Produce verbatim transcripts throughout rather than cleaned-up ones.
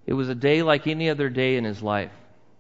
It was a day like any other day in his life.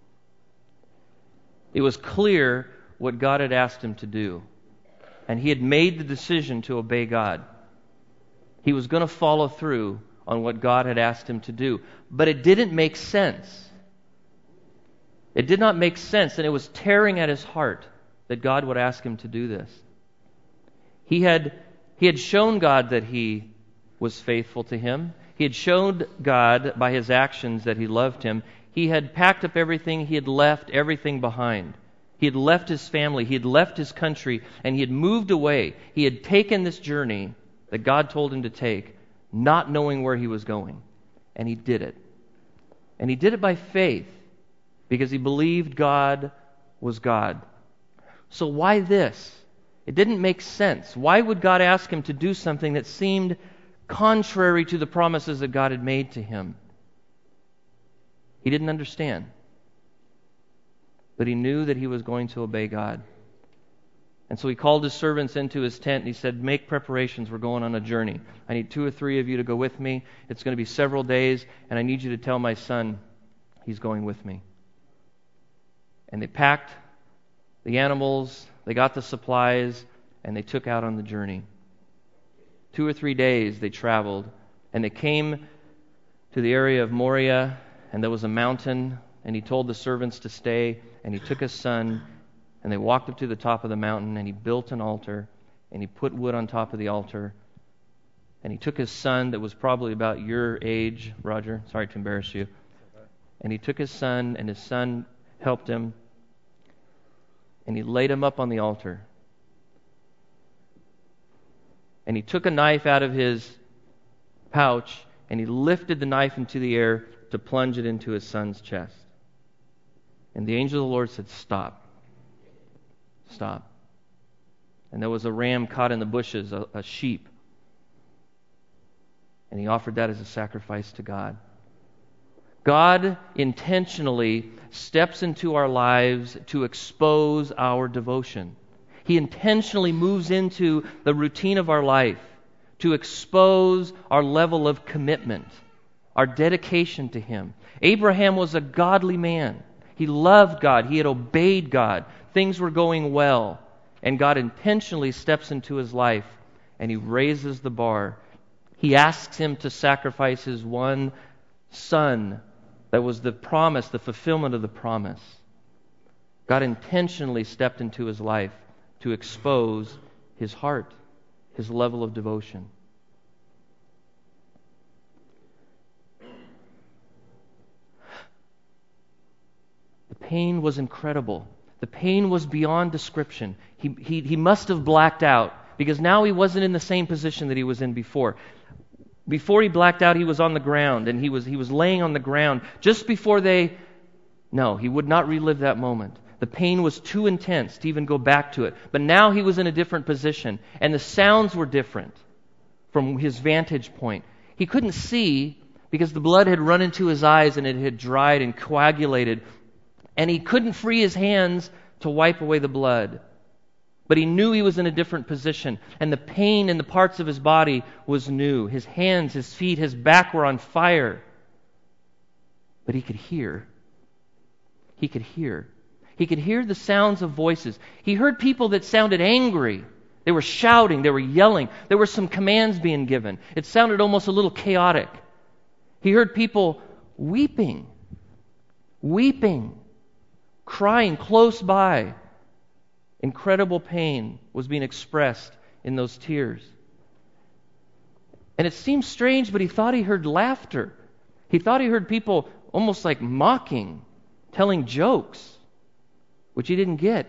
It was clear what God had asked him to do. And he had made the decision to obey God. He was going to follow through on what God had asked him to do. But it didn't make sense. It did not make sense, and it was tearing at his heart that God would ask him to do this. He had, he had shown God that he was faithful to him. He had shown God by his actions that he loved him. He had packed up everything. He had left everything behind. He had left his family. He had left his country, and he had moved away. He had taken this journey that God told him to take, not knowing where he was going. And he did it. And he did it by faith, because he believed God was God. So why this? It didn't make sense. Why would God ask him to do something that seemed contrary to the promises that God had made to him? He didn't understand. But he knew that he was going to obey God. And so he called his servants into his tent and he said, make preparations, we're going on a journey. I need two or three of you to go with me. It's going to be several days, and I need you to tell my son he's going with me. And they packed the animals, they got the supplies, and they took out on the journey. Two or three days they traveled, and they came to the area of Moriah, and there was a mountain, and he told the servants to stay, and he took his son, and they walked up to the top of the mountain, and he built an altar, and he put wood on top of the altar, and he took his son that was probably about your age, Roger, sorry to embarrass you, and he took his son, and his son helped him, and he laid him up on the altar. And he took a knife out of his pouch, and he lifted the knife into the air to plunge it into his son's chest. And the angel of the Lord said, stop. Stop. And there was a ram caught in the bushes, a, a sheep. And he offered that as a sacrifice to God. God intentionally steps into our lives to expose our devotion. He intentionally moves into the routine of our life to expose our level of commitment, our dedication to Him. Abraham was a godly man. He loved God. He had obeyed God. Things were going well. And God intentionally steps into his life and He raises the bar. He asks him to sacrifice his one son. That was the promise, the fulfillment of the promise. God intentionally stepped into his life to expose his heart, his level of devotion. The pain was incredible. The pain was beyond description. He, he, he must have blacked out because now he wasn't in the same position that he was in before. Before he blacked out, he was on the ground, and he was he was laying on the ground just before they... No, he would not relive that moment. The pain was too intense to even go back to it. But now he was in a different position, and the sounds were different from his vantage point. He couldn't see because the blood had run into his eyes and it had dried and coagulated, and he couldn't free his hands to wipe away the blood. But he knew he was in a different position, and the pain in the parts of his body was new. His hands, his feet, his back were on fire. But he could hear. He could hear. He could hear the sounds of voices. He heard people that sounded angry. They were shouting. They were yelling. There were some commands being given. It sounded almost a little chaotic. He heard people weeping, weeping, crying close by. Incredible pain was being expressed in those tears. And it seemed strange, but he thought he heard laughter. He thought he heard people almost like mocking, telling jokes, which he didn't get.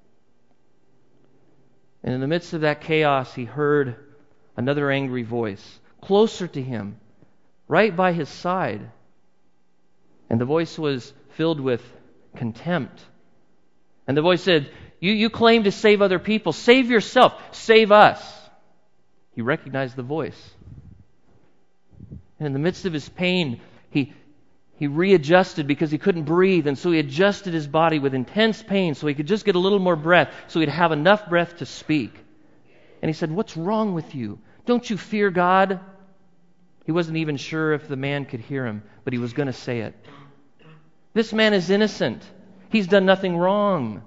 And in the midst of that chaos, he heard another angry voice, closer to him, right by his side. And the voice was filled with contempt. And the voice said, You, you claim to save other people. Save yourself. Save us. He recognized the voice. And in the midst of his pain, he, he readjusted because he couldn't breathe. And so he adjusted his body with intense pain so he could just get a little more breath, so he'd have enough breath to speak. And he said, What's wrong with you? Don't you fear God? He wasn't even sure if the man could hear him, but he was going to say it. This man is innocent. He's done nothing wrong.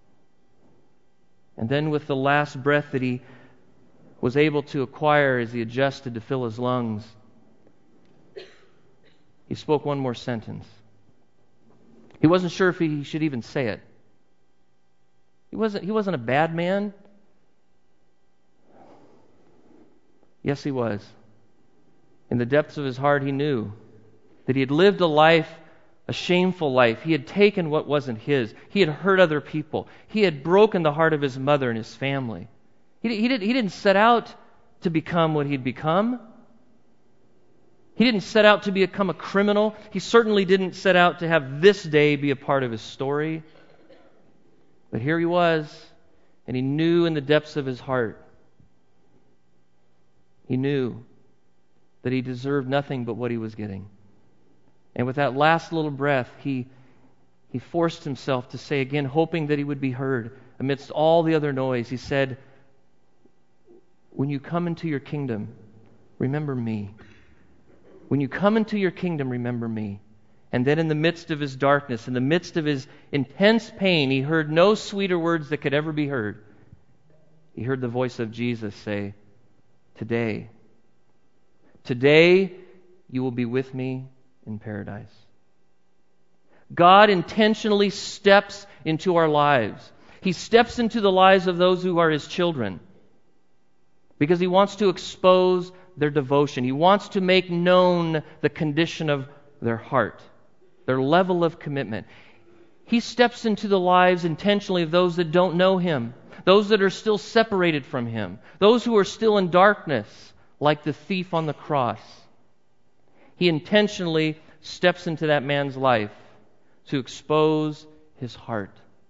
And then with the last breath that he was able to acquire as he adjusted to fill his lungs, he spoke one more sentence. He wasn't sure if he should even say it. He wasn't, he wasn't a bad man. Yes, he was. In the depths of his heart, he knew that he had lived a life, a shameful life. He had taken what wasn't his. He had hurt other people. He had broken the heart of his mother and his family. He, he, did, he didn't set out to become what he'd become. He didn't set out to become a criminal. He certainly didn't set out to have this day be a part of his story. But here he was, and he knew in the depths of his heart, he knew that he deserved nothing but what he was getting. And with that last little breath, he, he forced himself to say again, hoping that he would be heard amidst all the other noise, he said, "When you come into your kingdom, remember me. When you come into your kingdom, remember me." And then in the midst of his darkness, in the midst of his intense pain, he heard no sweeter words that could ever be heard. He heard the voice of Jesus say, "Today, today you will be with me in paradise." God intentionally steps into our lives. He steps into the lives of those who are His children because He wants to expose their devotion. He wants to make known the condition of their heart, their level of commitment. He steps into the lives intentionally of those that don't know Him, those that are still separated from Him, those who are still in darkness, like the thief on the cross. He intentionally steps into that man's life to expose his heart.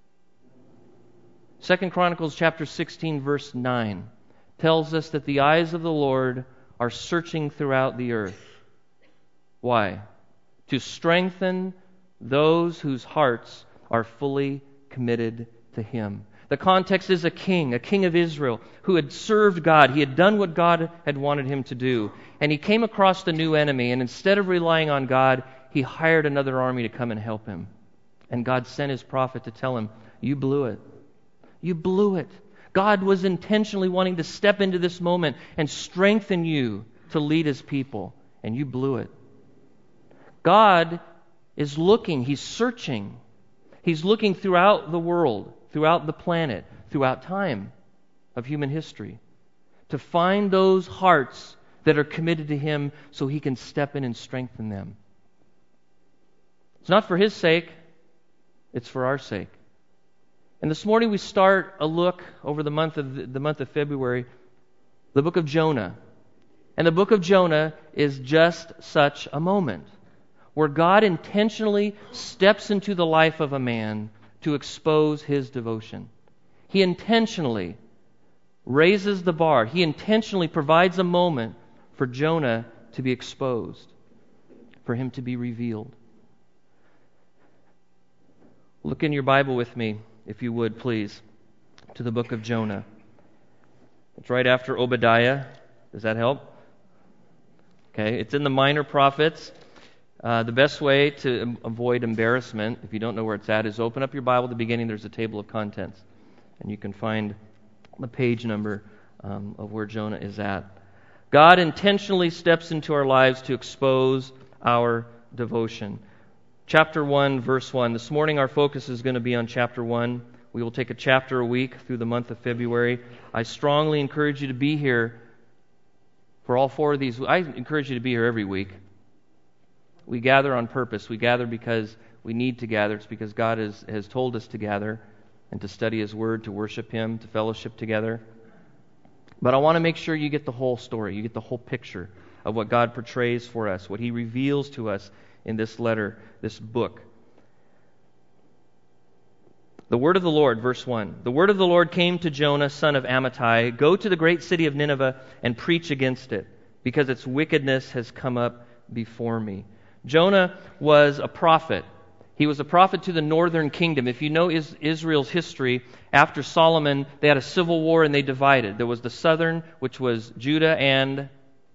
Second Chronicles chapter sixteen, verse nine tells us that the eyes of the Lord are searching throughout the earth. Why? To strengthen those whose hearts are fully committed to Him. The context is a king, a king of Israel, who had served God. He had done what God had wanted him to do. And he came across the new enemy, and instead of relying on God, he hired another army to come and help him. And God sent His prophet to tell him, "You blew it. You blew it." God was intentionally wanting to step into this moment and strengthen you to lead His people, and you blew it. God is looking, He's searching. He's looking throughout the world, throughout the planet, throughout time of human history, to find those hearts that are committed to Him so He can step in and strengthen them. It's not for His sake, it's for our sake. And this morning we start a look over the month of the month of February, the book of Jonah. And the book of Jonah is just such a moment where God intentionally steps into the life of a man to expose his devotion. He intentionally raises the bar. He intentionally provides a moment for Jonah to be exposed, for him to be revealed. Look in your Bible with me, if you would, please, to the book of Jonah. It's right after Obadiah. Does that help? Okay, it's in the minor prophets. Uh, the best way to avoid embarrassment, if you don't know where it's at, is open up your Bible at the beginning. There's a table of contents, and you can find the page number um, of where Jonah is at. God intentionally steps into our lives to expose our devotion. Chapter one, verse one. This morning our focus is going to be on chapter one. We will take a chapter a week through the month of February. I strongly encourage you to be here for all four of these. I encourage you to be here every week. We gather on purpose. We gather because we need to gather. It's because God has, has told us to gather and to study His Word, to worship Him, to fellowship together. But I want to make sure you get the whole story. You get the whole picture of what God portrays for us, what He reveals to us in this letter, this book. The word of the Lord, verse one. The word of the Lord came to Jonah, son of Amittai. Go to the great city of Nineveh and preach against it, because its wickedness has come up before me. Jonah was a prophet. He was a prophet to the northern kingdom. If you know Israel's history, after Solomon, they had a civil war and they divided. There was the southern, which was Judah and,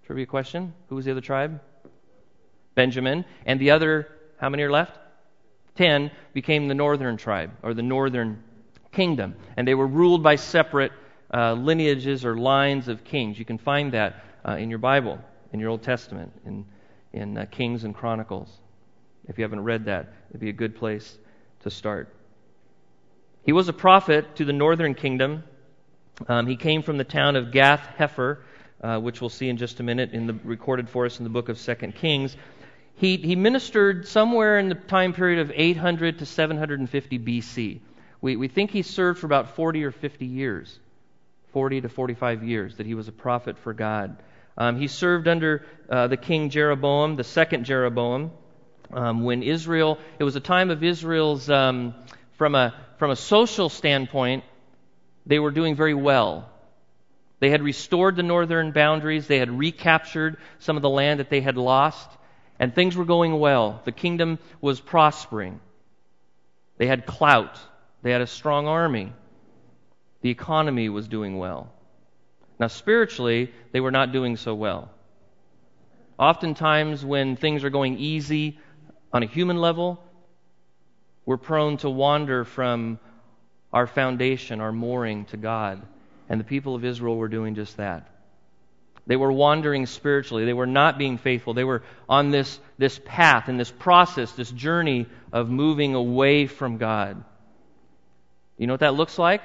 Trivia question. Who was the other tribe? Benjamin. And the other, how many are left? Ten became the northern tribe, or the northern kingdom. And they were ruled by separate uh, lineages or lines of kings. You can find that uh, in your Bible, in your Old Testament, in, in uh, Kings and Chronicles. If you haven't read that, it'd be a good place to start. He was a prophet to the northern kingdom. Um, he came from the town of Gath-Hepher, uh, which we'll see in just a minute, in the recorded for us in the book of Second Kings. He, he ministered somewhere in the time period of eight hundred to seven hundred fifty B C. We, we think he served for about forty or fifty years, forty to forty-five years, that he was a prophet for God. Um, he served under uh, the king Jeroboam, the second Jeroboam, um, when Israel, it was a time of Israel's, um, from a from a social standpoint, they were doing very well. They had restored the northern boundaries, they had recaptured some of the land that they had lost, and things were going well. The kingdom was prospering. They had clout. They had a strong army. The economy was doing well. Now, spiritually, they were not doing so well. Oftentimes, when things are going easy on a human level, we're prone to wander from our foundation, our mooring to God. And the people of Israel were doing just that. They were wandering spiritually. They were not being faithful. They were on this, this path and this process, this journey of moving away from God. You know what that looks like?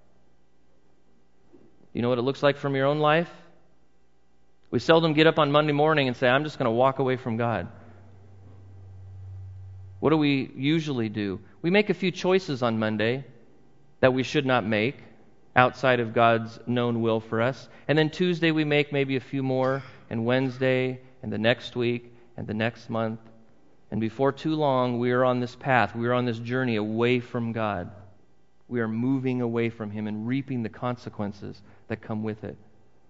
You know what it looks like from your own life? We seldom get up on Monday morning and say, I'm just going to walk away from God. What do we usually do? We make a few choices on Monday that we should not make outside of God's known will for us. And then Tuesday we make maybe a few more, and Wednesday, and the next week, and the next month. And before too long, we are on this path. We are on this journey away from God. We are moving away from Him and reaping the consequences that come with it.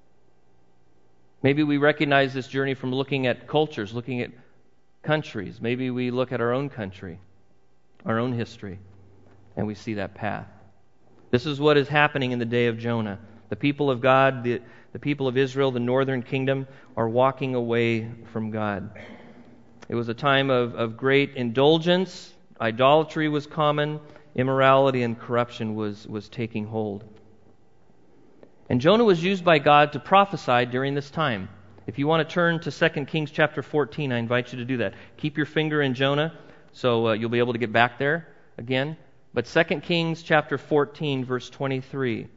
Maybe we recognize this journey from looking at cultures, looking at countries. Maybe we look at our own country, our own history, and we see that path. This is what is happening in the day of Jonah. The people of God, the, the people of Israel, the northern kingdom, are walking away from God. It was a time of, of great indulgence. Idolatry was common. Immorality and corruption was, was taking hold. And Jonah was used by God to prophesy during this time. If you want to turn to Second Kings chapter fourteen, I invite you to do that. Keep your finger in Jonah, so uh, you'll be able to get back there again. But Second Kings chapter fourteen, verse twenty-three,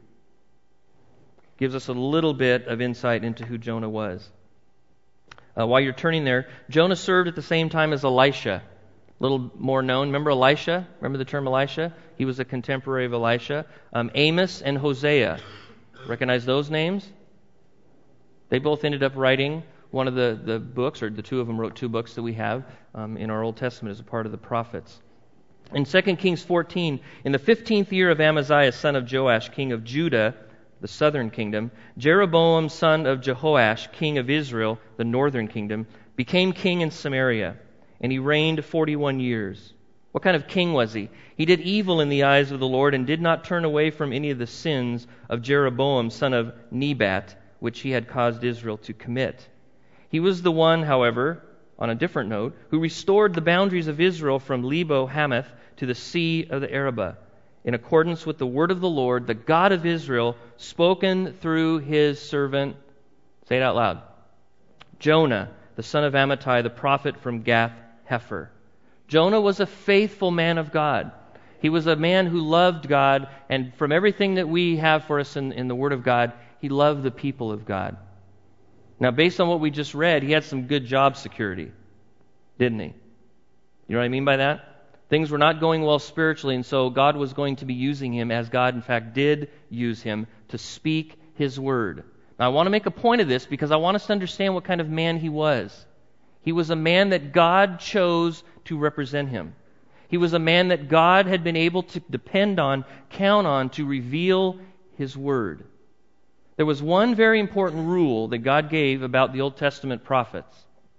gives us a little bit of insight into who Jonah was. Uh, while you're turning there, Jonah served at the same time as Elisha. A little more known. Remember Elisha? Remember the term Elisha? He was a contemporary of Elisha. Um, Amos and Hosea. Recognize those names? They both ended up writing one of the, the books, or the two of them wrote two books that we have um, in our Old Testament as a part of the prophets. In Second Kings fourteen, in the fifteenth year of Amaziah, son of Joash, king of Judah, the southern kingdom, Jeroboam, son of Jehoash, king of Israel, the northern kingdom, became king in Samaria, and he reigned forty-one years. What kind of king was he? He did evil in the eyes of the Lord and did not turn away from any of the sins of Jeroboam, son of Nebat, which he had caused Israel to commit. He was the one, however, on a different note, who restored the boundaries of Israel from Lebo Hamath to the sea of the Arabah, in accordance with the word of the Lord, the God of Israel, spoken through his servant, say it out loud, Jonah, the son of Amittai, the prophet from Gath-Hepher. Jonah was a faithful man of God. He was a man who loved God, and from everything that we have for us in, in the Word of God, he loved the people of God. Now, based on what we just read, he had some good job security, didn't he? You know what I mean by that? Things were not going well spiritually, and so God was going to be using him, as God, in fact, did use him, to speak His Word. Now, I want to make a point of this because I want us to understand what kind of man he was. He was a man that God chose to represent him. He was a man that God had been able to depend on, count on, to reveal His Word. There was one very important rule that God gave about the Old Testament prophets.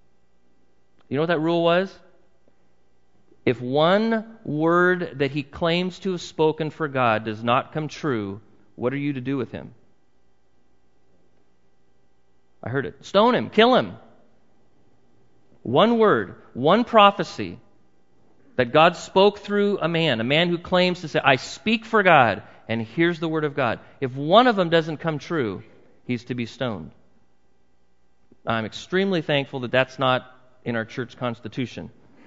You know what that rule was? If one word that he claims to have spoken for God does not come true, what are you to do with him? I heard it. Stone him, kill him. One word, one prophecy that God spoke through a man, a man who claims to say, I speak for God, and here's the word of God. If one of them doesn't come true, he's to be stoned. I'm extremely thankful that that's not in our church constitution.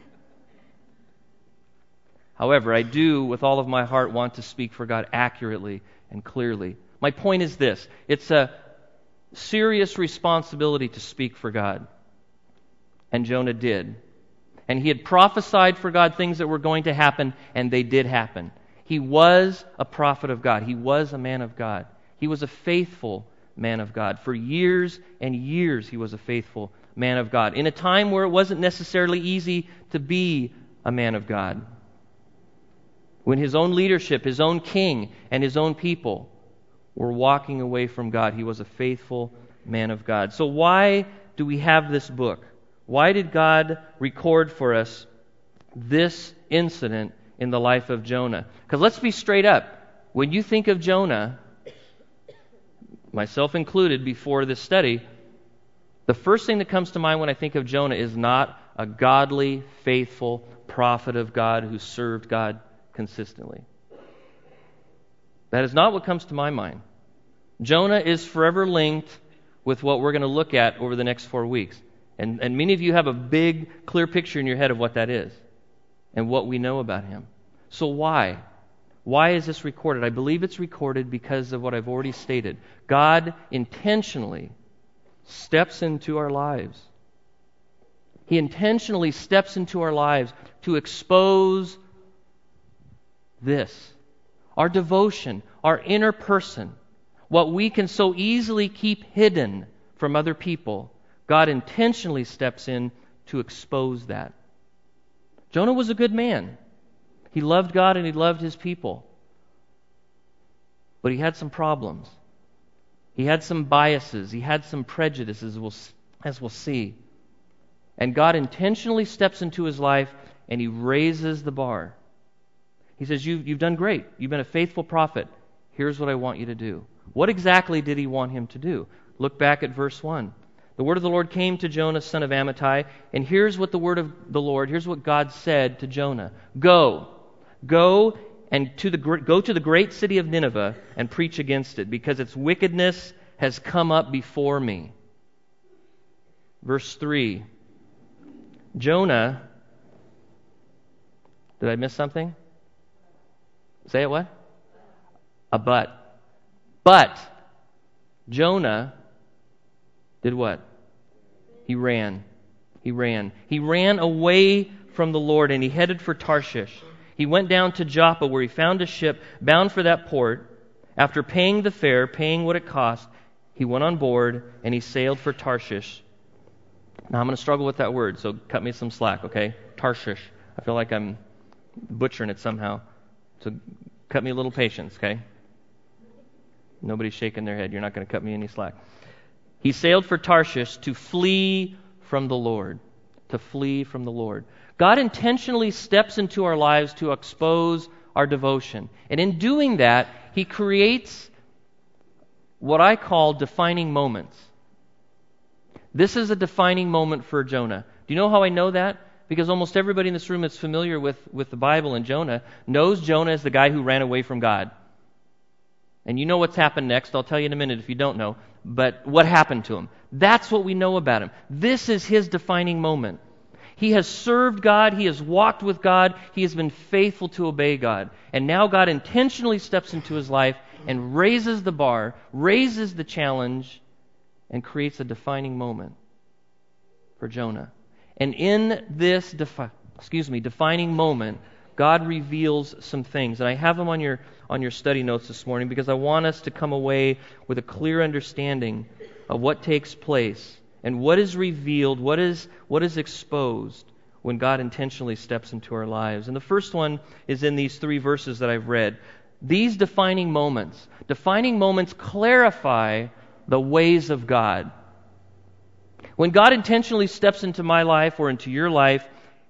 However, I do, with all of my heart, want to speak for God accurately and clearly. My point is this. It's a serious responsibility to speak for God. And Jonah did. And he had prophesied for God things that were going to happen, and they did happen. He was a prophet of God. He was a man of God. He was a faithful man of God. For years and years, he was a faithful man of God. In a time where it wasn't necessarily easy to be a man of God. When his own leadership, his own king, and his own people were walking away from God, he was a faithful man of God. So why do we have this book? Why did God record for us this incident in the life of Jonah? Because let's be straight up. When you think of Jonah, myself included before this study, the first thing that comes to mind when I think of Jonah is not a godly, faithful prophet of God who served God consistently. That is not what comes to my mind. Jonah is forever linked with what we're going to look at over the next four weeks. And, and many of you have a big, clear picture in your head of what that is and what we know about him. So why? Why is this recorded? I believe it's recorded because of what I've already stated. God intentionally steps into our lives. He intentionally steps into our lives to expose this, our devotion, our inner person, what we can so easily keep hidden from other people. God intentionally steps in to expose that. Jonah was a good man. He loved God and he loved his people. But he had some problems. He had some biases. He had some prejudices, as we'll, as we'll see. And God intentionally steps into his life and he raises the bar. He says, you've, you've done great. You've been a faithful prophet. Here's what I want you to do. What exactly did he want him to do? Look back at verse one. The word of the Lord came to Jonah, son of Amittai, and here's what the word of the Lord, here's what God said to Jonah. Go, go and to the go to the great city of Nineveh and preach against it, because its wickedness has come up before me. Verse three. Jonah, did I miss something? Say it what? A but. But Jonah did what? He ran. He ran. He ran away from the Lord and he headed for Tarshish. He went down to Joppa where he found a ship bound for that port. After paying the fare, paying what it cost, he went on board and he sailed for Tarshish. Now I'm going to struggle with that word, so cut me some slack, okay? Tarshish. I feel like I'm butchering it somehow. So cut me a little patience, okay? Nobody's shaking their head. You're not going to cut me any slack. He sailed for Tarshish to flee from the Lord. To flee from the Lord. God intentionally steps into our lives to expose our devotion. And in doing that, He creates what I call defining moments. This is a defining moment for Jonah. Do you know how I know that? Because almost everybody in this room that's familiar with, with the Bible and Jonah knows Jonah as the guy who ran away from God. And you know what's happened next. I'll tell you in a minute if you don't know. But what happened to him? That's what we know about him. This is his defining moment. He has served God. He has walked with God. He has been faithful to obey God. And now God intentionally steps into his life and raises the bar, raises the challenge, and creates a defining moment for Jonah. And in this defi- excuse me, defining moment, God reveals some things. And I have them on your on your study notes this morning because I want us to come away with a clear understanding of what takes place and what is revealed, what is what is exposed when God intentionally steps into our lives. And the first one is in these three verses that I've read. These defining moments, defining moments clarify the ways of God. When God intentionally steps into my life or into your life,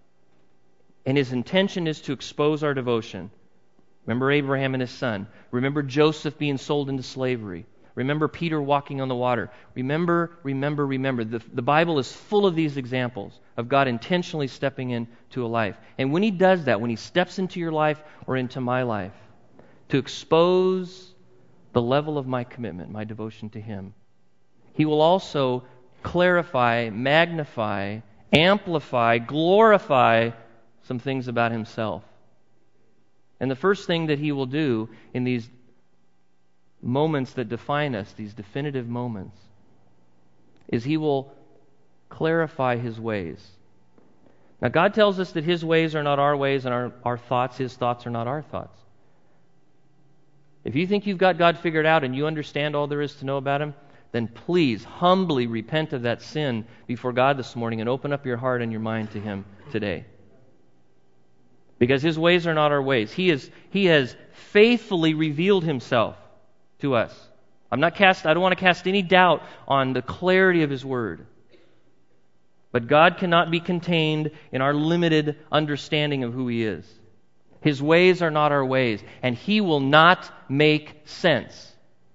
and His intention is to expose our devotion. Remember Abraham and his son. Remember Joseph being sold into slavery. Remember Peter walking on the water. Remember, remember, remember. The, the Bible is full of these examples of God intentionally stepping into a life. And when He does that, when He steps into your life or into my life, to expose the level of my commitment, my devotion to Him, He will also clarify, magnify, amplify, glorify some things about Himself. And the first thing that He will do in these moments that define us, these definitive moments, is He will clarify His ways. Now, God tells us that His ways are not our ways, and our, our thoughts, His thoughts are not our thoughts. If you think you've got God figured out and you understand all there is to know about Him, then please humbly repent of that sin before God this morning and open up your heart and your mind to Him today. Because His ways are not our ways. He is, He has faithfully revealed Himself to us. I'm not cast, I don't want to cast any doubt on the clarity of His Word. But God cannot be contained in our limited understanding of who He is. His ways are not our ways, and He will not make sense.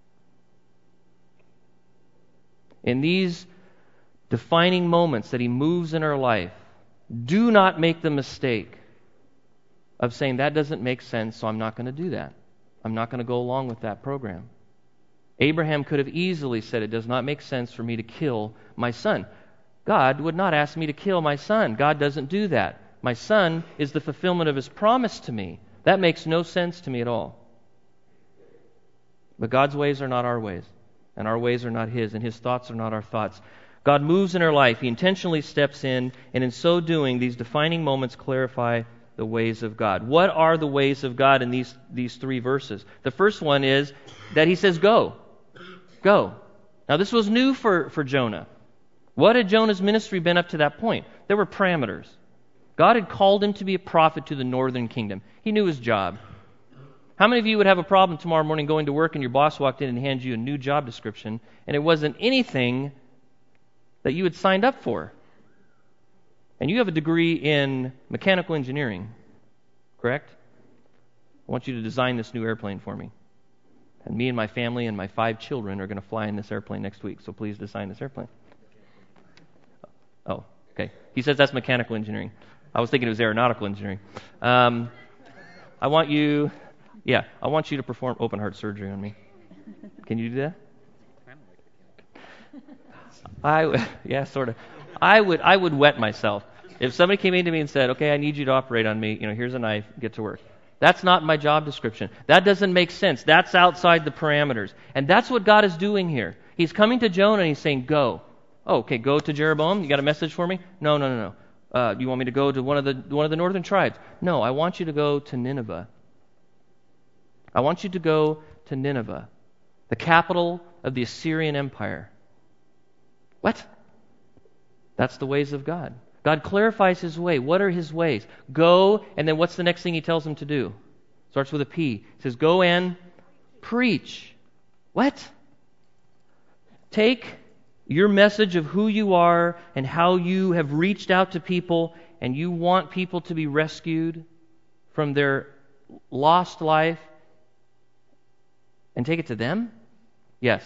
In these defining moments that He moves in our life, do not make the mistake of saying, that doesn't make sense, so I'm not going to do that. I'm not going to go along with that program. Abraham could have easily said, it does not make sense for me to kill my son. God would not ask me to kill my son. God doesn't do that. My son is the fulfillment of His promise to me. That makes no sense to me at all. But God's ways are not our ways, and our ways are not His, and His thoughts are not our thoughts. God moves in our life. He intentionally steps in, and in so doing, these defining moments clarify the ways of God. What are the ways of God in these, these three verses? The first one is that He says, go. Go. Now, this was new for, for Jonah. What had Jonah's ministry been up to that point? There were parameters. God had called him to be a prophet to the northern kingdom. He knew his job. How many of you would have a problem tomorrow morning going to work and your boss walked in and handed you a new job description and it wasn't anything that you had signed up for? And you have a degree in mechanical engineering, correct? I want you to design this new airplane for me. And me and my family and my five children are going to fly in this airplane next week, so please design this airplane. Oh, okay. He says that's mechanical engineering. I was thinking it was aeronautical engineering. Um, I want you, yeah, I want you to perform open heart surgery on me. Can you do that? I, yeah, sort of. I would, I would wet myself. If somebody came in to me and said, okay, I need you to operate on me, you know, here's a knife, get to work. That's not my job description. That doesn't make sense. That's outside the parameters. And that's what God is doing here. He's coming to Jonah and He's saying, go. Oh, okay, go to Jeroboam. You got a message for me? No, no, no, no. Uh, you want me to go to one of the one of the northern tribes? No, I want you to go to Nineveh. I want you to go to Nineveh, the capital of the Assyrian Empire. What? That's the ways of God. God clarifies His way. What are His ways? Go, and then what's the next thing He tells him to do? Starts with a P. He says, go and preach. What? Take your message of who you are and how you have reached out to people and you want people to be rescued from their lost life and take it to them? Yes.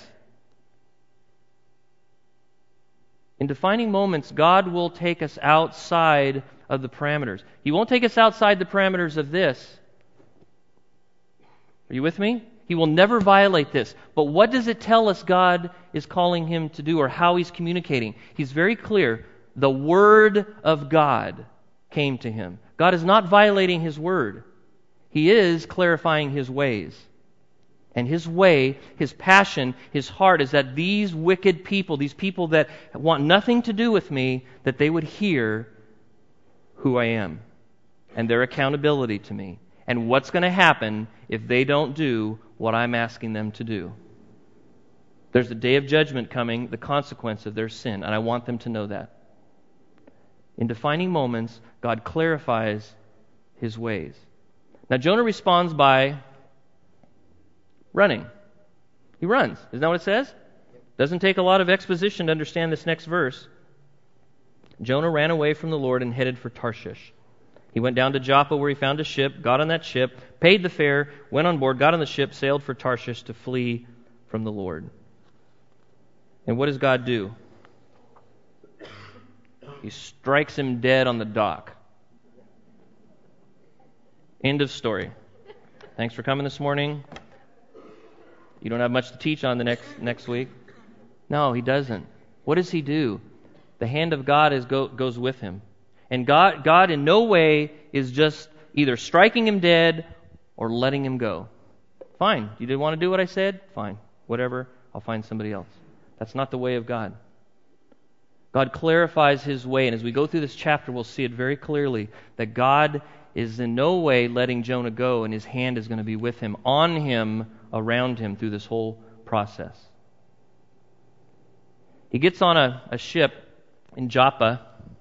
In defining moments, God will take us outside of the parameters. He won't take us outside the parameters of this. Are you with me? He will never violate this. But what does it tell us God is calling him to do or how He's communicating? He's very clear. The Word of God came to him. God is not violating His Word. He is clarifying His ways. And His way, His passion, His heart is that these wicked people, these people that want nothing to do with me, that they would hear who I am and their accountability to me and what's going to happen if they don't do what I'm asking them to do. There's a day of judgment coming, the consequence of their sin, and I want them to know that. In defining moments, God clarifies His ways. Now, Jonah responds by running. He runs. Isn't that what it says? Doesn't take a lot of exposition to understand this next verse. Jonah ran away from the Lord and headed for Tarshish. He went down to Joppa where he found a ship, got on that ship, paid the fare, went on board, got on the ship, sailed for Tarshish to flee from the Lord. And what does God do? He strikes him dead on the dock. End of story. Thanks for coming this morning. You don't have much to teach on the next next week. No, he doesn't. What does he do? The hand of God is go, goes with him. And God, God in no way is just either striking him dead or letting him go. Fine. You didn't want to do what I said? Fine. Whatever. I'll find somebody else. That's not the way of God. God clarifies his way, and as we go through this chapter, we'll see it very clearly that God is in no way letting Jonah go, and his hand is going to be with him, on him, around him through this whole process. He gets on a, a ship in Joppa.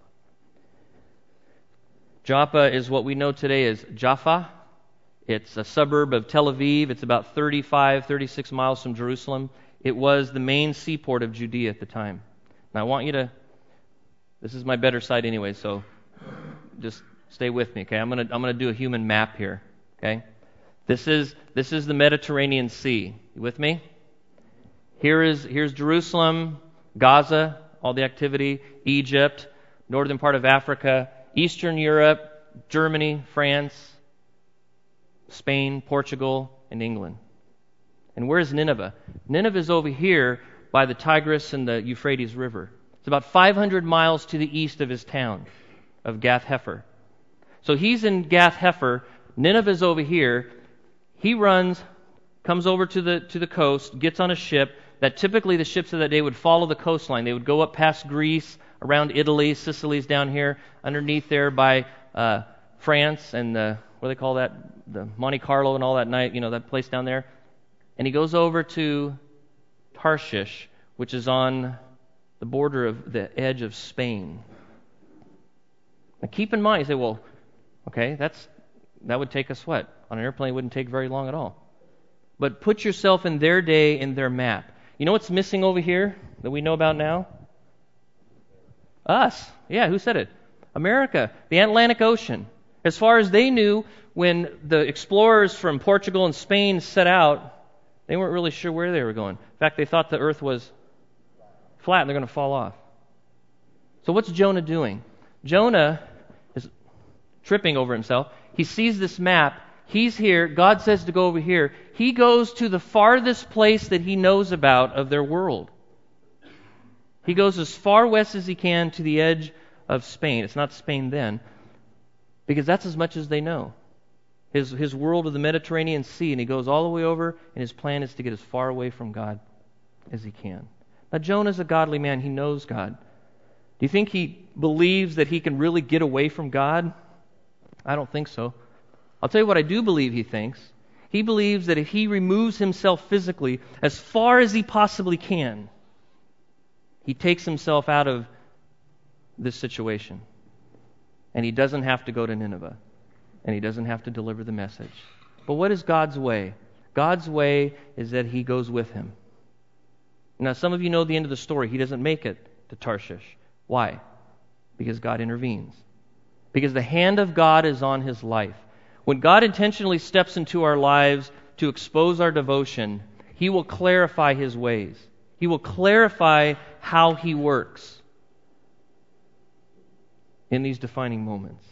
Joppa is what we know today as Jaffa. It's a suburb of Tel Aviv. It's about thirty-five, thirty-six miles from Jerusalem. It was the main seaport of Judea at the time. Now I want you to, this is my better side anyway, so just stay with me, okay? I'm going to I'm going to do a human map here, okay? This is this is the Mediterranean Sea. You with me? Here is here's Jerusalem, Gaza, all the activity, Egypt, northern part of Africa, Eastern Europe, Germany, France, Spain, Portugal, and England. And where's Nineveh? Nineveh is over here by the Tigris and the Euphrates River. It's about five hundred miles to the east of his town of Gath-Hepher. So he's in Gath-Hepher. Nineveh's over here. He runs, comes over to the to the coast, gets on a ship. That typically the ships of that day would follow the coastline. They would go up past Greece, around Italy, Sicily's down here, underneath there by uh, France and the, what do they call that? The Monte Carlo and all that night, you know, that place down there. And he goes over to Tarshish, which is on the border of the edge of Spain. Now keep in mind, you say, well, okay, that's that would take us what? On an airplane, it wouldn't take very long at all. But put yourself in their day, in their map. You know what's missing over here that we know about now? Us. Yeah, who said it? America. The Atlantic Ocean. As far as they knew, when the explorers from Portugal and Spain set out, they weren't really sure where they were going. In fact, they thought the earth was flat and they're going to fall off. So what's Jonah doing? Jonah is tripping over himself. He sees this map. He's here. God says to go over here. He goes to the farthest place that he knows about of their world. He goes as far west as he can to the edge of Spain. It's not Spain then, because that's as much as they know. His, his world of the Mediterranean Sea, and he goes all the way over, and his plan is to get as far away from God as he can. Now, Jonah's a godly man. He knows God. Do you think he believes that he can really get away from God? I don't think so. I'll tell you what I do believe he thinks. He believes that if he removes himself physically as far as he possibly can, he takes himself out of this situation. And he doesn't have to go to Nineveh. And he doesn't have to deliver the message. But what is God's way? God's way is that he goes with him. Now, some of you know the end of the story. He doesn't make it to Tarshish. Why? Because God intervenes. Because the hand of God is on his life. When God intentionally steps into our lives to expose our devotion, he will clarify his ways. He will clarify how he works in these defining moments.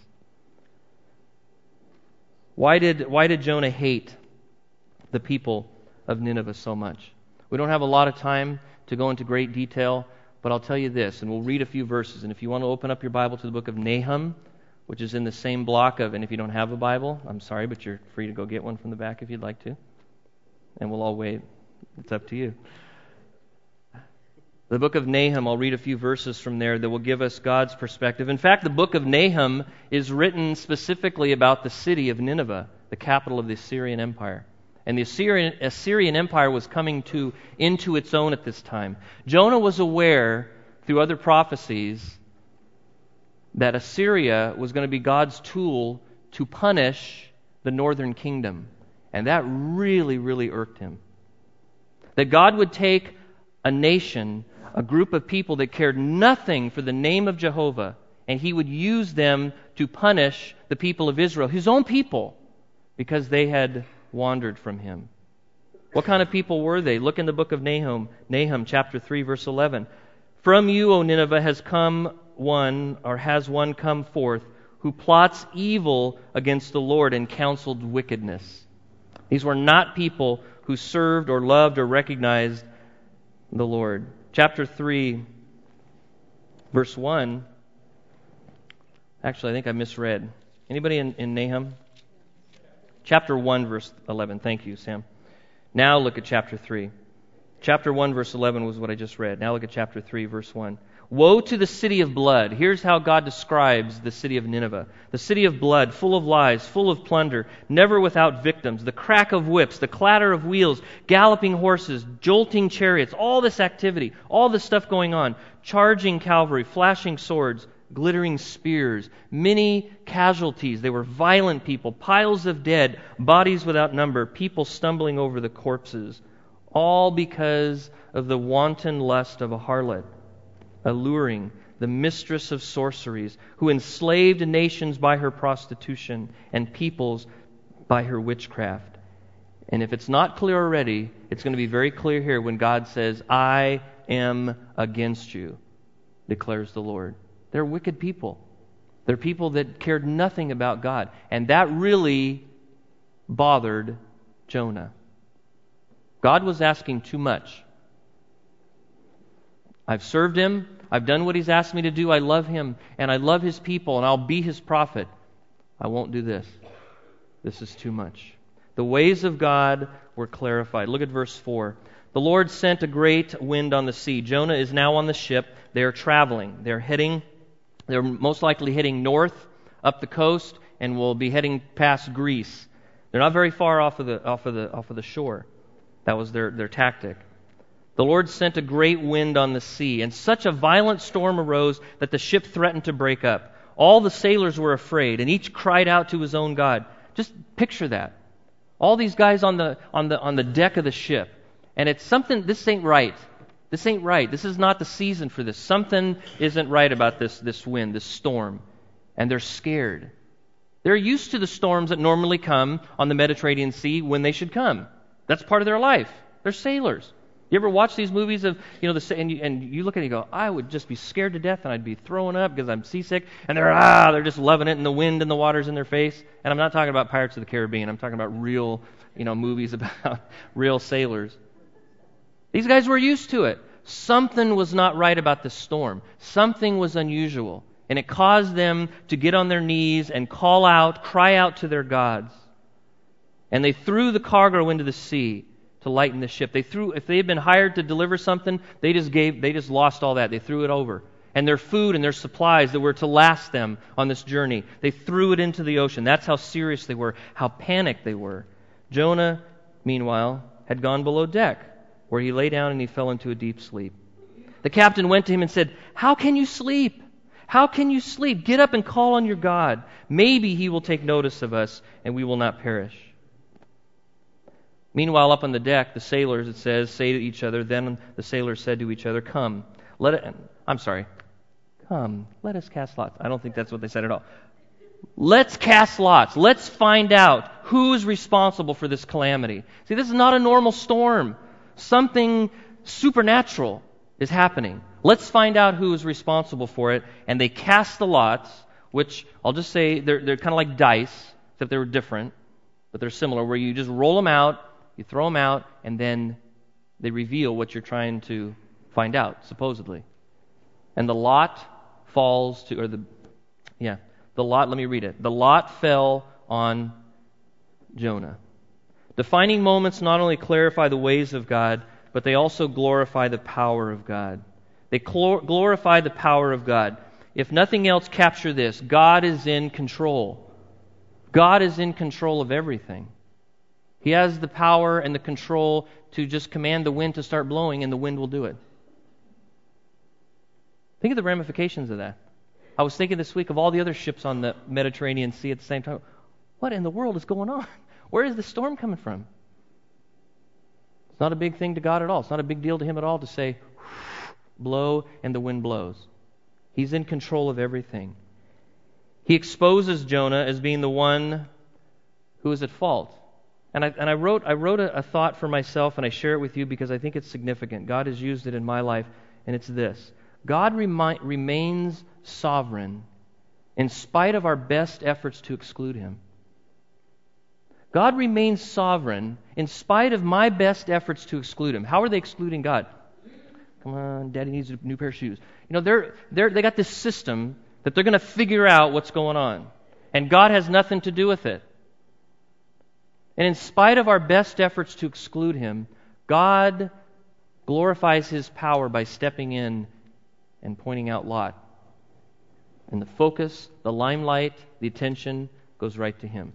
Why did, why did Jonah hate the people of Nineveh so much? We don't have a lot of time to go into great detail, but I'll tell you this, and we'll read a few verses. And if you want to open up your Bible to the book of Nahum, which is in the same block of, and if you don't have a Bible, I'm sorry, but you're free to go get one from the back if you'd like to. And we'll all wait. It's up to you. The book of Nahum, I'll read a few verses from there that will give us God's perspective. In fact, the book of Nahum is written specifically about the city of Nineveh, the capital of the Assyrian Empire. And the Assyrian, Assyrian Empire was coming to into its own at this time. Jonah was aware, through other prophecies, that Assyria was going to be God's tool to punish the northern kingdom. And that really, really irked him. That God would take a nation, a group of people that cared nothing for the name of Jehovah, and he would use them to punish the people of Israel, his own people, because they had wandered from him. What kind of people were they? Look in the book of Nahum, Nahum chapter three, verse eleven. From you, O Nineveh, has come one, or has one come forth, who plots evil against the Lord and counseled wickedness. These were not people who served or loved or recognized the Lord. Chapter three, verse one. Actually, I think I misread. Anybody in, in Nahum? Chapter one, verse eleven. Thank you, Sam. Now look at chapter three. Chapter one, verse eleven was what I just read. Now look at chapter three, verse one. Woe to the city of blood. Here's how God describes the city of Nineveh. The city of blood, full of lies, full of plunder, never without victims, the crack of whips, the clatter of wheels, galloping horses, jolting chariots, all this activity, all this stuff going on, charging cavalry, flashing swords, glittering spears, many casualties. They were violent people, piles of dead, bodies without number, people stumbling over the corpses, all because of the wanton lust of a harlot, alluring, the mistress of sorceries, who enslaved nations by her prostitution and peoples by her witchcraft. And if it's not clear already, it's going to be very clear here when God says, I am against you, declares the Lord. They're wicked people. They're people that cared nothing about God. And that really bothered Jonah. God was asking too much. I've served Him. I've done what He's asked me to do. I love Him, and I love His people, and I'll be His prophet. I won't do this. This is too much. The ways of God were clarified. Look at verse four. The Lord sent a great wind on the sea. Jonah is now on the ship. They are traveling. They're heading, they're most likely heading north up the coast, and will be heading past Greece. They're not very far off of the off of the off of the shore. That was their, their tactic. The Lord sent a great wind on the sea, and such a violent storm arose that the ship threatened to break up. All the sailors were afraid, and each cried out to his own God. Just picture that. All these guys on the on the on the deck of the ship, and it's something. This ain't right. This ain't right. This is not the season for this. Something isn't right about this this wind, this storm, and they're scared. They're used to the storms that normally come on the Mediterranean Sea when they should come. That's part of their life. They're sailors. You ever watch these movies of, you know, the and you, and you look at it and you go, I would just be scared to death and I'd be throwing up because I'm seasick. And they're, ah, they're just loving it, and the wind and the water's in their face. And I'm not talking about Pirates of the Caribbean. I'm talking about real, you know, movies about real sailors. These guys were used to it. Something was not right about this storm. Something was unusual. And it caused them to get on their knees and call out, cry out to their gods. And they threw the cargo into the sea to lighten the ship. They threw, if they had been hired to deliver something, they just gave, they just lost all that. They threw it over. And their food and their supplies that were to last them on this journey, they threw it into the ocean. That's how serious they were, how panicked they were. Jonah, meanwhile, had gone below deck, where he lay down and he fell into a deep sleep. The captain went to him and said, How can you sleep? How can you sleep? Get up and call on your God. Maybe He will take notice of us and we will not perish. Meanwhile, up on the deck, the sailors, it says, say to each other, then the sailors said to each other, Come, let it, I'm sorry, come, let us cast lots. I don't think that's what they said at all. Let's cast lots. Let's find out who's responsible for this calamity. See, this is not a normal storm. Something supernatural is happening. Let's find out who is responsible for it. And they cast the lots, which I'll just say they're, they're kind of like dice, except they were different, but they're similar, where you just roll them out, you throw them out, and then they reveal what you're trying to find out, supposedly. And the lot falls to, or the, yeah, the lot, let me read it. The lot fell on Jonah. Defining moments not only clarify the ways of God, but they also glorify the power of God. They glorify the power of God. If nothing else, capture this. God is in control. God is in control of everything. He has the power and the control to just command the wind to start blowing, and the wind will do it. Think of the ramifications of that. I was thinking this week of all the other ships on the Mediterranean Sea at the same time. What in the world is going on? Where is the storm coming from? It's not a big thing to God at all. It's not a big deal to Him at all to say, blow, and the wind blows. He's in control of everything. He exposes Jonah as being the one who is at fault. And I, and I wrote, I wrote a, a thought for myself, and I share it with you because I think it's significant. God has used it in my life, and it's this. God remi- remains sovereign in spite of our best efforts to exclude Him. God remains sovereign in spite of my best efforts to exclude Him. How are they excluding God? Come on, Daddy needs a new pair of shoes. You know, they're, they're, they got this system that they're going to figure out what's going on. And God has nothing to do with it. And in spite of our best efforts to exclude Him, God glorifies His power by stepping in and pointing out Lot. And the focus, the limelight, the attention goes right to Him.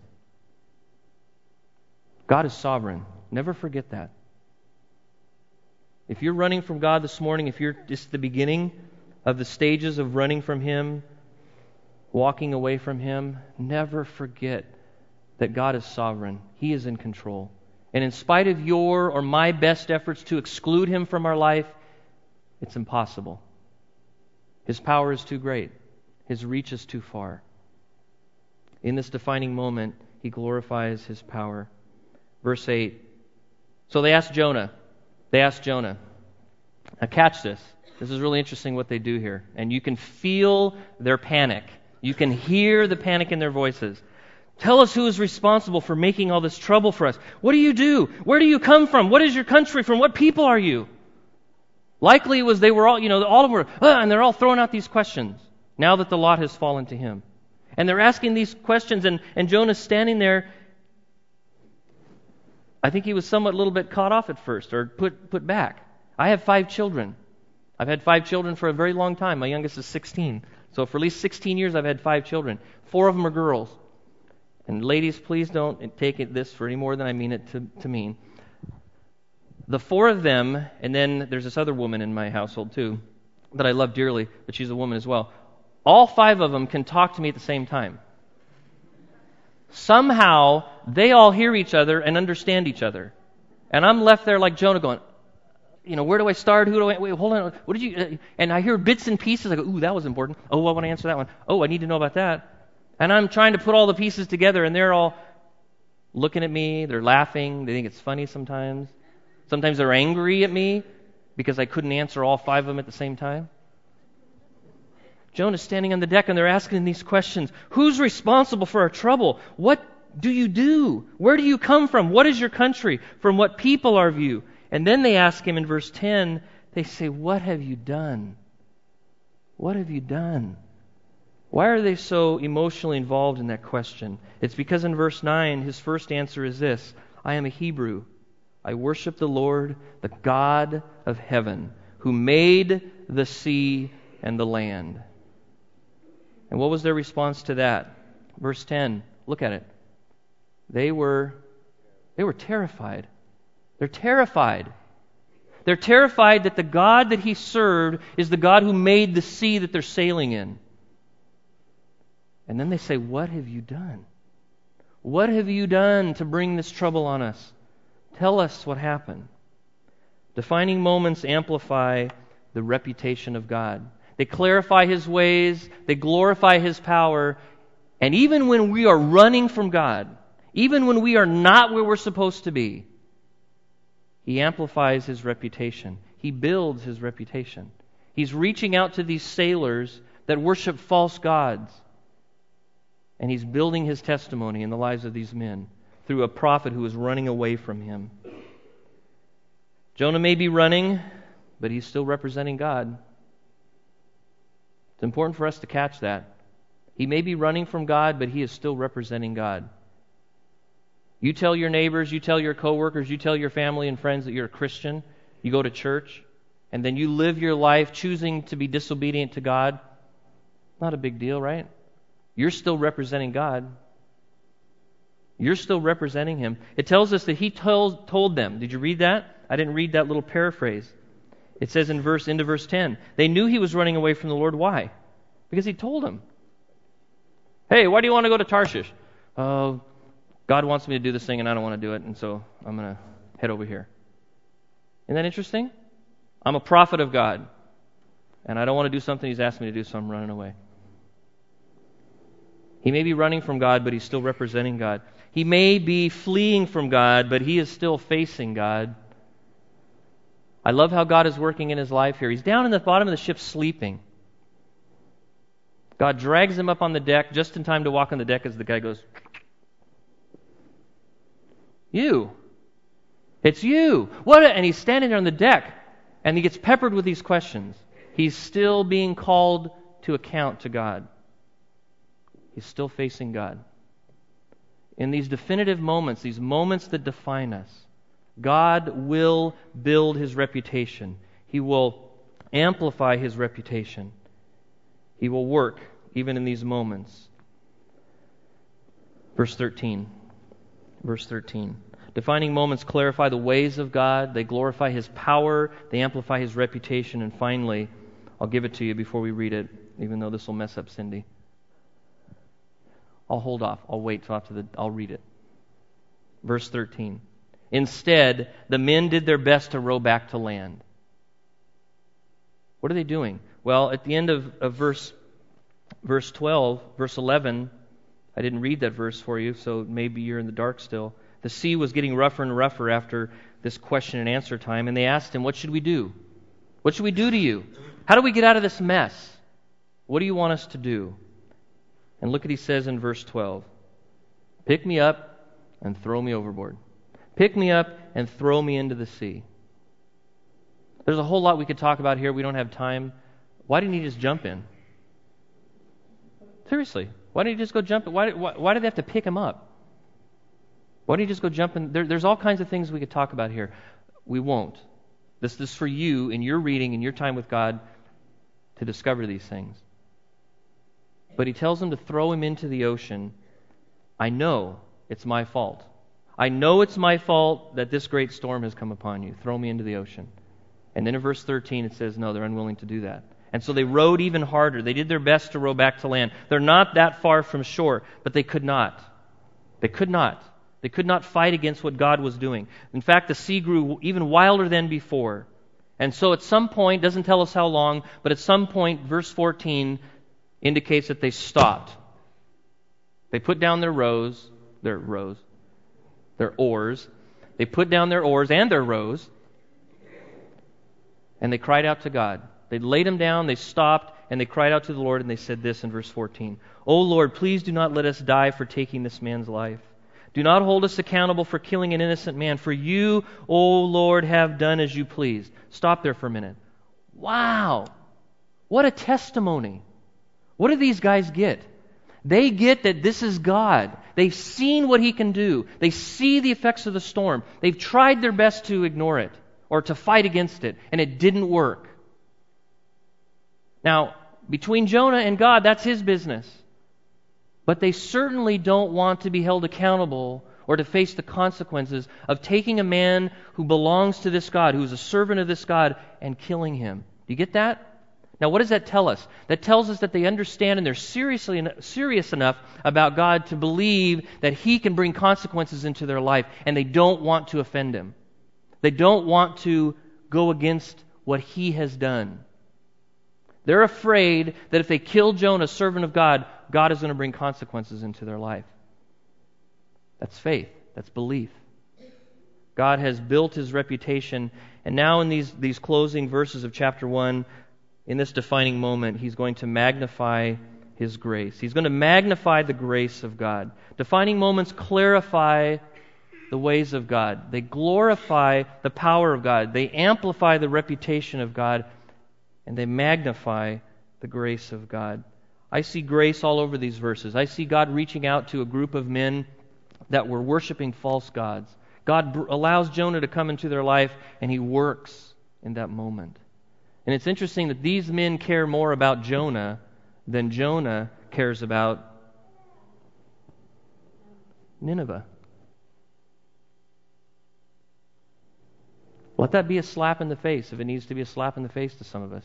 God is sovereign. Never forget that. If you're running from God this morning, if you're just the beginning of the stages of running from Him, walking away from Him, never forget that God is sovereign. He is in control. And in spite of your or my best efforts to exclude Him from our life, it's impossible. His power is too great. His reach is too far. In this defining moment, He glorifies His power. Verse eight. So they asked Jonah. They asked Jonah. Now catch this. This is really interesting what they do here. And you can feel their panic. You can hear the panic in their voices. Tell us who is responsible for making all this trouble for us. What do you do? Where do you come from? What is your country? From what people are you? Likely it was they were all, you know, all of them were, ah, and they're all throwing out these questions now that the lot has fallen to him. And they're asking these questions, and, and Jonah's standing there. I think he was somewhat a little bit caught off at first, or put put back. I have five children. I've had five children for a very long time. My youngest is sixteen. So for at least sixteen years I've had five children. Four of them are girls. And ladies, please don't take it this for any more than I mean it to, to mean. The four of them, and then there's this other woman in my household too, that I love dearly, but she's a woman as well. All five of them can talk to me at the same time. Somehow, they all hear each other and understand each other. And I'm left there like Jonah going, you know, where do I start? Who do I, wait, hold on, what did you, uh, and I hear bits and pieces. I go, ooh, that was important. Oh, I want to answer that one. Oh, I need to know about that. And I'm trying to put all the pieces together, and they're all looking at me. They're laughing. They think it's funny sometimes. Sometimes they're angry at me because I couldn't answer all five of them at the same time. Jonah's standing on the deck, and they're asking these questions. Who's responsible for our trouble? What do you do? Where do you come from? What is your country? From what people are you? And then they ask him in verse ten, they say, what have you done? What have you done? Why are they so emotionally involved in that question? It's because in verse nine, his first answer is this: I am a Hebrew. I worship the Lord, the God of heaven, who made the sea and the land. And what was their response to that? Verse ten, look at it. They were, they were terrified. They're terrified. They're terrified that the God that he served is the God who made the sea that they're sailing in. And then they say, what have you done? What have you done to bring this trouble on us? Tell us what happened. Defining moments amplify the reputation of God. They clarify His ways, they glorify His power, and even when we are running from God, even when we are not where we're supposed to be, He amplifies His reputation. He builds His reputation. He's reaching out to these sailors that worship false gods, and He's building His testimony in the lives of these men through a prophet who is running away from him. Jonah may be running, but he's still representing God. It's important for us to catch that. He may be running from God, but he is still representing God. You tell your neighbors, you tell your coworkers, you tell your family and friends that you're a Christian, you go to church, and then you live your life choosing to be disobedient to God. Not a big deal, right? You're still representing God. You're still representing Him. It tells us that He told, told them. Did you read that? I didn't read that little paraphrase. It says in verse into verse ten, they knew he was running away from the Lord. Why? Because He told them. Hey, why do you want to go to Tarshish? Oh, uh, God wants me to do this thing and I don't want to do it, and so I'm going to head over here. Isn't that interesting? I'm a prophet of God, and I don't want to do something He's asked me to do, so I'm running away. He may be running from God, but he's still representing God. He may be fleeing from God, but he is still facing God. I love how God is working in his life here. He's down in the bottom of the ship sleeping. God drags him up on the deck just in time to walk on the deck as the guy goes, "You. It's you. What?" And he's standing there on the deck, and he gets peppered with these questions. He's still being called to account to God. He's still facing God. In these definitive moments, these moments that define us, God will build his reputation. He will amplify his reputation. He will work even in these moments. Verse thirteen. Verse thirteen. Defining moments clarify the ways of God. They glorify his power. They amplify his reputation. And finally, I'll give it to you before we read it, even though this will mess up Cindy. I'll hold off. I'll wait till after the... I'll read it. Verse thirteen. Instead, the men did their best to row back to land. What are they doing? Well, at the end of, of verse, verse twelve, verse eleven, I didn't read that verse for you, so maybe you're in the dark still. The sea was getting rougher and rougher after this question and answer time, and they asked him, "What should we do? What should we do to you? How do we get out of this mess? What do you want us to do?" And look what he says in verse twelve. "Pick me up and throw me overboard. Pick me up and throw me into the sea." There's a whole lot we could talk about here. We don't have time. Why didn't he just jump in? Seriously, why didn't he just go jump in? Why, why, why did they have to pick him up? Why didn't he just go jump in? There, there's all kinds of things we could talk about here. We won't. This, this is for you in your reading, in your time with God, to discover these things. But he tells them to throw him into the ocean. I know it's my fault. I know it's my fault that this great storm has come upon you. Throw me into the ocean. And then in verse thirteen it says, no, they're unwilling to do that. And so they rowed even harder. They did their best to row back to land. They're not that far from shore, but they could not. They could not. They could not fight against what God was doing. In fact, the sea grew even wilder than before. And so at some point, doesn't tell us how long, but at some point, verse fourteen indicates that they stopped. They put down their rows, their rows, their oars. They put down their oars and their rows, and they cried out to God. They laid them down, they stopped, and they cried out to the Lord, and they said this in verse fourteen. "O Lord, please do not let us die for taking this man's life. Do not hold us accountable for killing an innocent man, for you, O Lord, have done as you pleased." Stop there for a minute. Wow! What a testimony. What do these guys get? They get that this is God. They've seen what He can do. They see the effects of the storm. They've tried their best to ignore it or to fight against it, and it didn't work. Now, between Jonah and God, that's His business. But they certainly don't want to be held accountable or to face the consequences of taking a man who belongs to this God, who is a servant of this God, and killing him. Do you get that? Now, what does that tell us? That tells us that they understand and they're seriously serious enough about God to believe that He can bring consequences into their life, and they don't want to offend Him. They don't want to go against what He has done. They're afraid that if they kill Jonah, servant of God, God is going to bring consequences into their life. That's faith. That's belief. God has built His reputation, and now in these, these closing verses of chapter one, in this defining moment, He's going to magnify His grace. He's going to magnify the grace of God. Defining moments clarify the ways of God. They glorify the power of God. They amplify the reputation of God, and they magnify the grace of God. I see grace all over these verses. I see God reaching out to a group of men that were worshiping false gods. God allows Jonah to come into their life, and He works in that moment. And it's interesting that these men care more about Jonah than Jonah cares about Nineveh. Let that be a slap in the face, if it needs to be a slap in the face to some of us.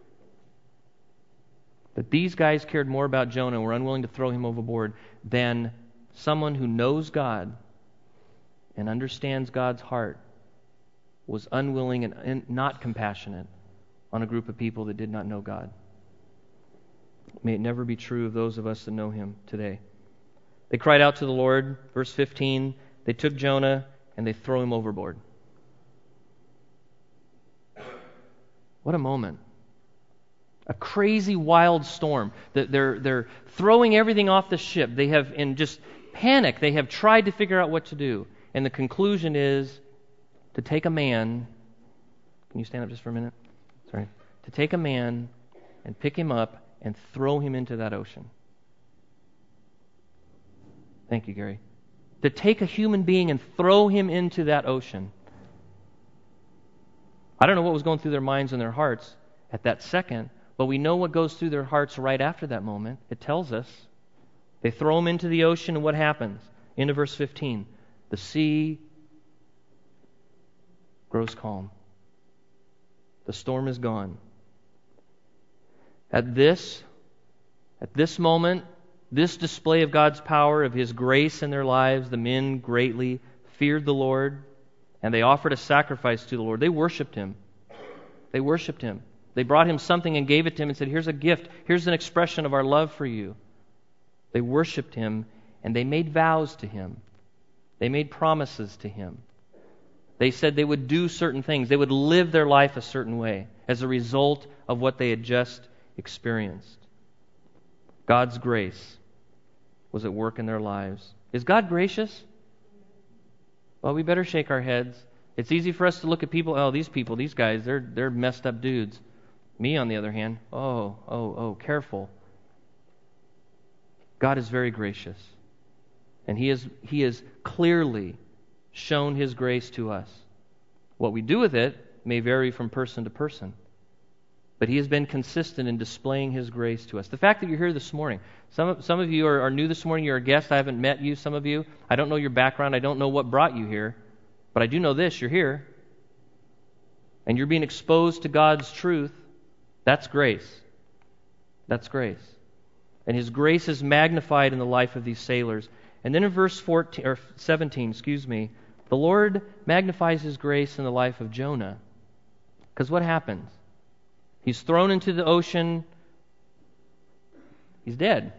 That these guys cared more about Jonah and were unwilling to throw him overboard than someone who knows God and understands God's heart was unwilling and not compassionate on a group of people that did not know God. May it never be true of those of us that know Him today. They cried out to the Lord. Verse fifteen, they took Jonah and they throw him overboard. What a moment. A crazy, wild storm. They're, they're throwing everything off the ship. They have, in just panic, they have tried to figure out what to do. And the conclusion is to take a man. Can you stand up just for a minute? Sorry. To take a man and pick him up and throw him into that ocean. Thank you, Gary. To take a human being and throw him into that ocean. I don't know what was going through their minds and their hearts at that second, but we know what goes through their hearts right after that moment. It tells us. They throw him into the ocean, and what happens? Into verse fifteen. The sea grows calm. The storm is gone. At this, at this moment, this display of God's power, of His grace in their lives, the men greatly feared the Lord, and they offered a sacrifice to the Lord. They worshipped Him. They worshipped Him. They brought Him something and gave it to Him and said, here's a gift. Here's an expression of our love for you. They worshipped Him, and they made vows to Him. They made promises to Him. They said they would do certain things. They would live their life a certain way as a result of what they had just experienced. God's grace was at work in their lives. Is God gracious? Well, we better shake our heads. It's easy for us to look at people, oh, these people, these guys, they're they're messed up dudes. Me, on the other hand, oh, oh, oh, careful. God is very gracious. And He is He has clearly shown His grace to us. What we do with it may vary from person to person. But He has been consistent in displaying His grace to us. The fact that you're here this morning, some, some of you are, are new this morning, you're a guest, I haven't met you, some of you. I don't know your background, I don't know what brought you here. But I do know this, you're here. And you're being exposed to God's truth. That's grace. That's grace. And His grace is magnified in the life of these sailors. And then in verse fourteen or seventeen, excuse me, the Lord magnifies His grace in the life of Jonah. Because what happens? He's thrown into the ocean. He's dead.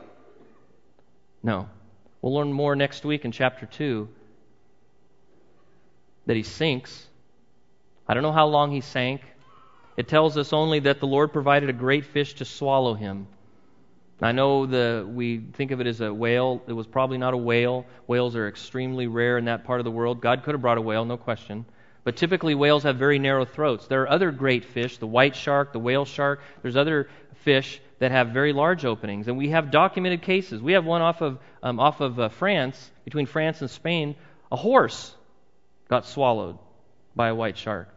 No. We'll learn more next week in chapter two that he sinks. I don't know how long he sank. It tells us only that the Lord provided a great fish to swallow him. I know the we think of it as a whale. It was probably not a whale. Whales are extremely rare in that part of the world. God could have brought a whale, no question. But typically whales have very narrow throats. There are other great fish, the white shark, the whale shark. There's other fish that have very large openings. And we have documented cases. We have one off of um, off of uh, France, between France and Spain. A horse got swallowed by a white shark.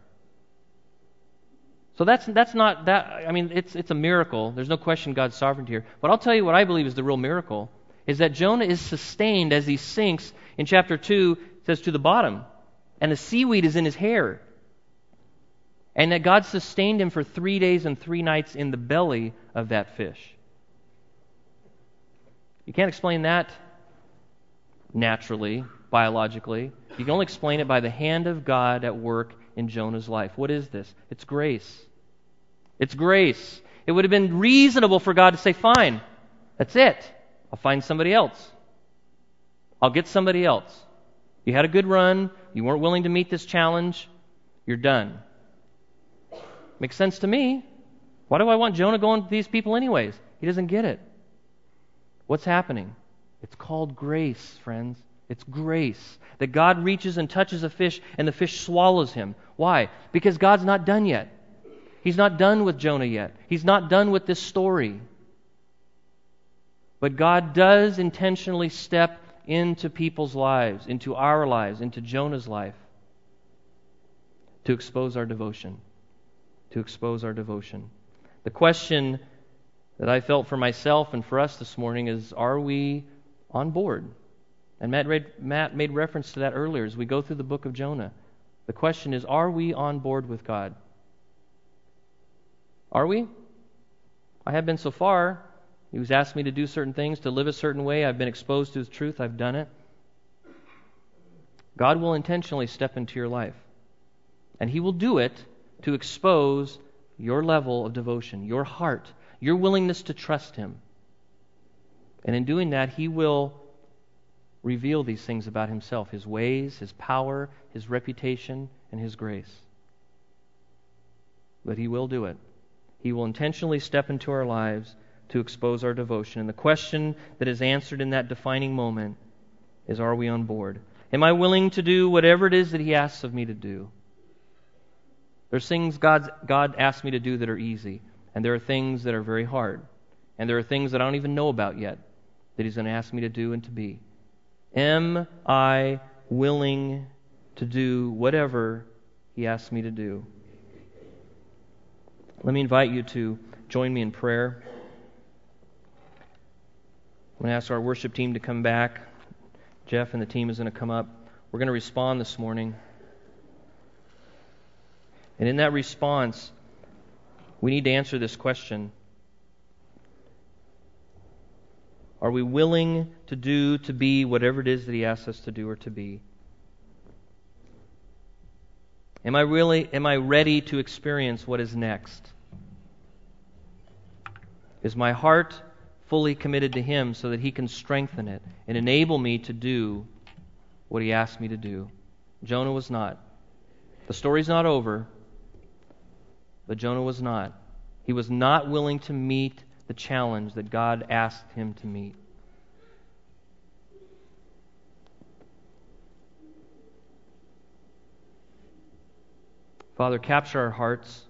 So that's that's not that. I mean, it's it's a miracle. There's no question God's sovereignty here. But I'll tell you what I believe is the real miracle is that Jonah is sustained as he sinks. In chapter two, it says to the bottom, and the seaweed is in his hair, and that God sustained him for three days and three nights in the belly of that fish. You can't explain that naturally, biologically. You can only explain it by the hand of God at work in Jonah's life. What is this? It's grace. It's grace. It would have been reasonable for God to say, fine, that's it. I'll find somebody else. I'll get somebody else. You had a good run. You weren't willing to meet this challenge. You're done. Makes sense to me. Why do I want Jonah going to these people anyways? He doesn't get it. What's happening? It's called grace, friends. It's grace. That God reaches and touches a fish and the fish swallows him. Why? Because God's not done yet. He's not done with Jonah yet. He's not done with this story. But God does intentionally step into people's lives, into our lives, into Jonah's life, to expose our devotion. To expose our devotion. The question that I felt for myself and for us this morning is, are we on board? And Matt, read, Matt made reference to that earlier as we go through the book of Jonah. The question is, are we on board with God? Are we? I have been so far. He was asking me to do certain things, to live a certain way. I've been exposed to His truth. I've done it. God will intentionally step into your life. And He will do it to expose your level of devotion, your heart, your willingness to trust Him. And in doing that, He will reveal these things about himself, his ways, his power, his reputation, and his grace. But he will do it. He will intentionally step into our lives to expose our devotion. And the question that is answered in that defining moment is, are we on board? Am I willing to do whatever it is that he asks of me to do? There's things God's, God asks me to do that are easy, and there are things that are very hard. And there are things that I don't even know about yet that he's going to ask me to do and to be. Am I willing to do whatever he asks me to do? Let me invite you to join me in prayer. I'm going to ask our worship team to come back. Jeff and the team is going to come up. We're going to respond this morning. And in that response, we need to answer this question. Are we willing to do, to be, whatever it is that he asks us to do or to be? Am I really, am I ready to experience what is next? Is my heart fully committed to him so that he can strengthen it and enable me to do what he asked me to do? Jonah was not. The story's not over, but Jonah was not. He was not willing to meet the challenge that God asked him to meet. Father, capture our hearts.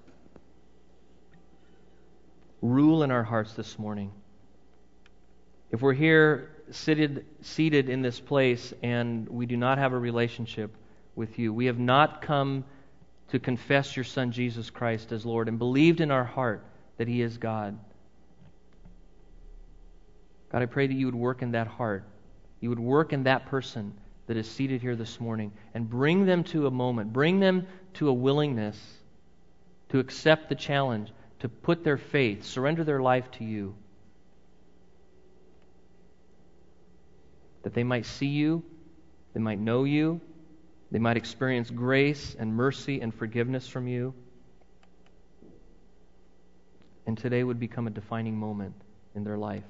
Rule in our hearts this morning. If we're here seated, seated in this place and we do not have a relationship with you, we have not come to confess your Son Jesus Christ as Lord and believed in our heart that he is God. God, I pray that you would work in that heart. You would work in that person that is seated here this morning and bring them to a moment, bring them to a willingness to accept the challenge, to put their faith, surrender their life to you, that they might see you, they might know you, they might experience grace and mercy and forgiveness from you. And today would become a defining moment in their life.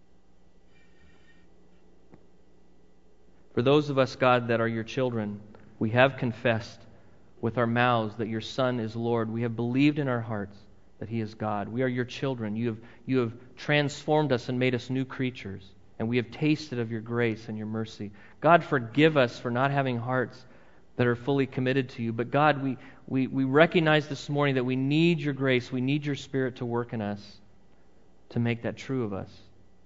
For those of us, God, that are your children, we have confessed with our mouths that your Son is Lord. We have believed in our hearts that he is God. We are your children. You have, you have transformed us and made us new creatures. And we have tasted of your grace and your mercy. God, forgive us for not having hearts that are fully committed to you. But God, we, we, we recognize this morning that we need your grace. We need your Spirit to work in us to make that true of us.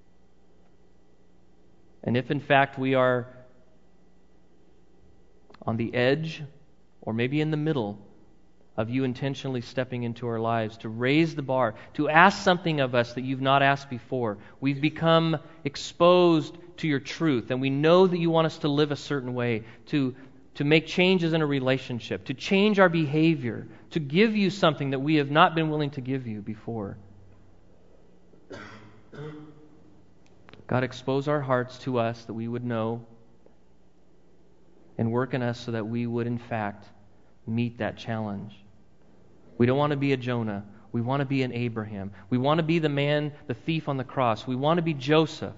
And if in fact we are on the edge or maybe in the middle of you intentionally stepping into our lives to raise the bar, to ask something of us that you've not asked before, we've become exposed to your truth, and we know that you want us to live a certain way, to, to make changes in a relationship, to change our behavior, to give you something that we have not been willing to give you before. God, expose our hearts to us that we would know, and work in us so that we would in fact meet that challenge. We don't want to be a Jonah. We want to be an Abraham. We want to be the man, the thief on the cross. We want to be Joseph.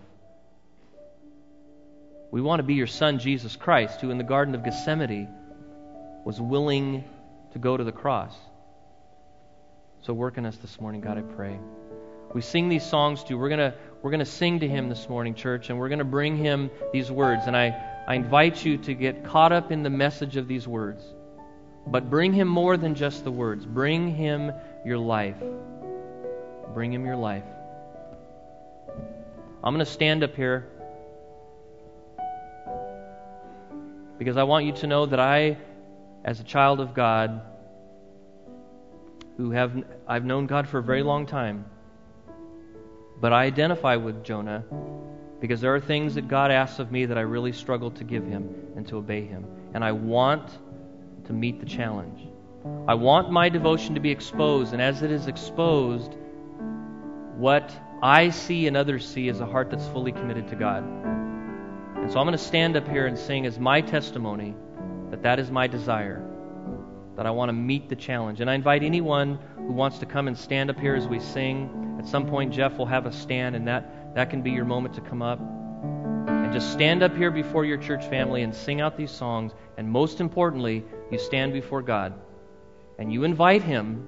We want to be your Son, Jesus Christ, who in the Garden of Gethsemane was willing to go to the cross. So work in us this morning, God, I pray. We sing these songs to you. We're going to we're going to sing to him this morning, church, and we're going to bring him these words. And I I invite you to get caught up in the message of these words. But bring him more than just the words. Bring him your life. Bring him your life. I'm going to stand up here because I want you to know that I, as a child of God, who have I've known God for a very long time, but I identify with Jonah because there are things that God asks of me that I really struggle to give him and to obey him. And I want to meet the challenge. I want my devotion to be exposed, and as it is exposed, what I see and others see is a heart that's fully committed to God. And so I'm going to stand up here and sing as my testimony that that is my desire, that I want to meet the challenge. And I invite anyone who wants to come and stand up here as we sing. At some point, Jeff will have a stand, and that, that can be your moment to come up and to stand up here before your church family and sing out these songs, and most importantly, you stand before God and you invite Him,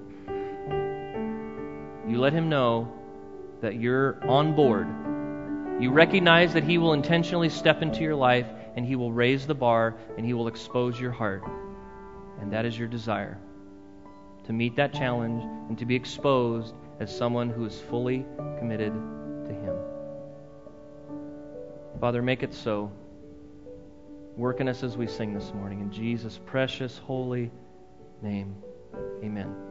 you let Him know that you're on board. You recognize that He will intentionally step into your life and He will raise the bar and He will expose your heart. And that is your desire, to meet that challenge and to be exposed as someone who is fully committed to Him. Father, make it so. Work in us as we sing this morning. In Jesus' precious, holy name, amen.